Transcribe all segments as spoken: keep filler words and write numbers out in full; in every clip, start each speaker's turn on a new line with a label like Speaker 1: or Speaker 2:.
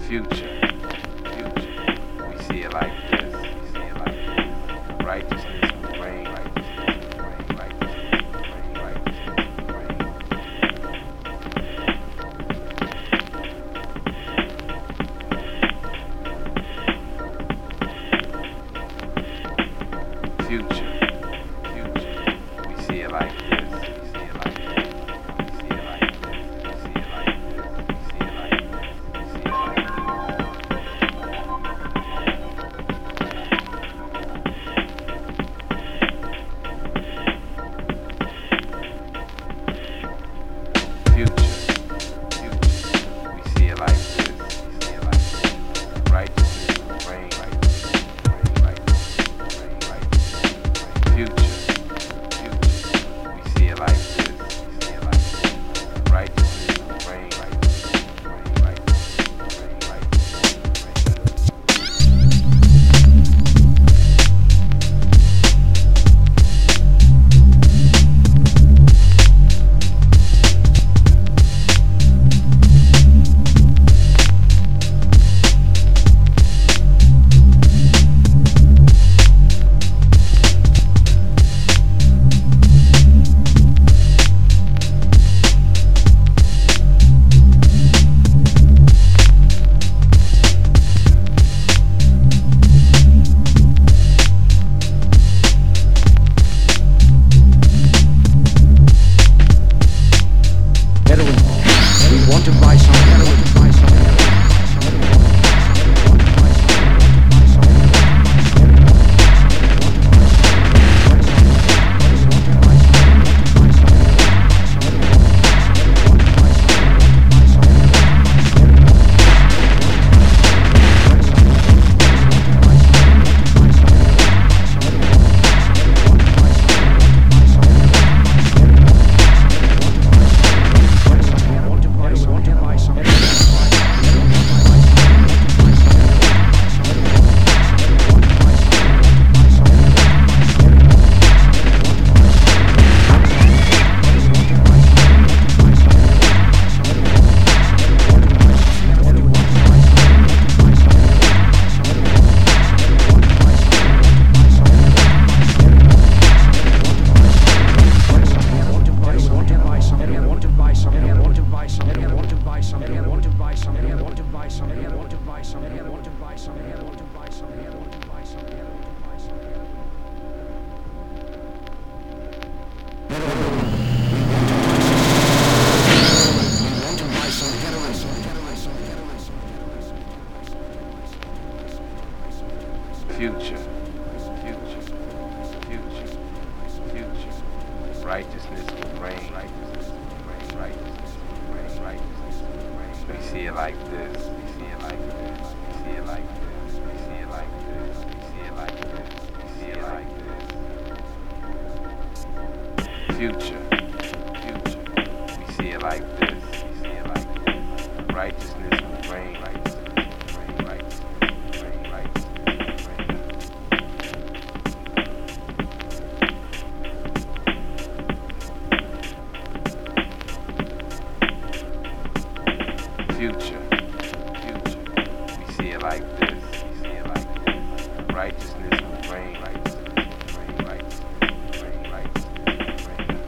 Speaker 1: Future, future. We see it like this. We see it like this. Righteousness will reign. Righteousness will reign. Righteousness will reign. Righteousness will reign. Future, future. We see it like this. We see it like this. We see it like this. We see it like this. We see it like this. We see it like this. Future, future. We see it like this. We see it like this. Righteousness will reign. Righteousness will reign. Righteousness will reign. Righteousness will reign. Future, future. We see it like this. We see it like this. Righteousness will reign. Righteousness will reign. Righteousness will reign. Righteousness
Speaker 2: Heroin. We want to buy some heroin. Buy some heroin.
Speaker 1: future, future, future, future. Righteousness will reign. Righteousness will reign. Righteousness will reign. Righteousness will reign. We see it like this. We see it like this. We see it like this. We see it like this. We see it like this. We see it like this. Future, future. We see it like this. We see it like this. Righteousness will reign. Righteousness will reign. Righteousness will reign. Righteousness will reign. Future, future. We see it like this. We see it like this. Righteousness will reign. Righteousness will reign. Righteousness will reign. Righteousness will reign.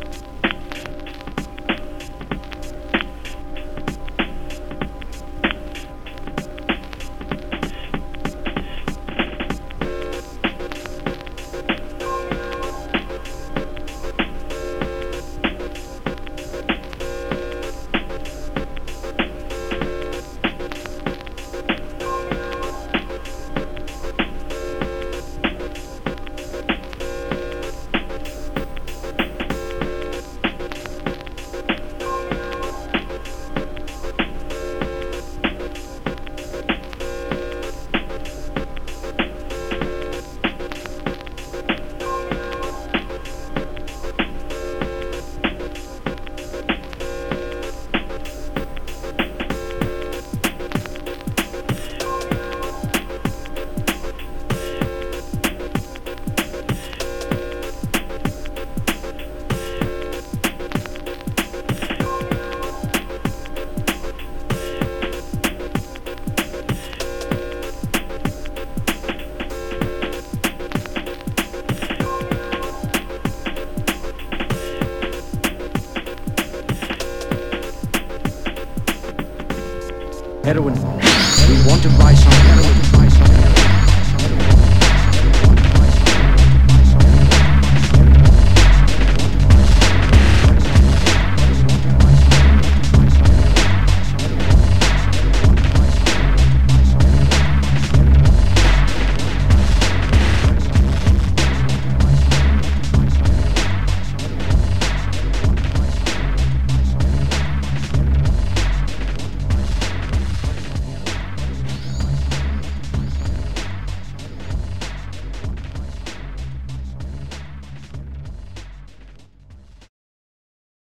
Speaker 2: Heroin. We want to buy some heroin. Buy some heroin.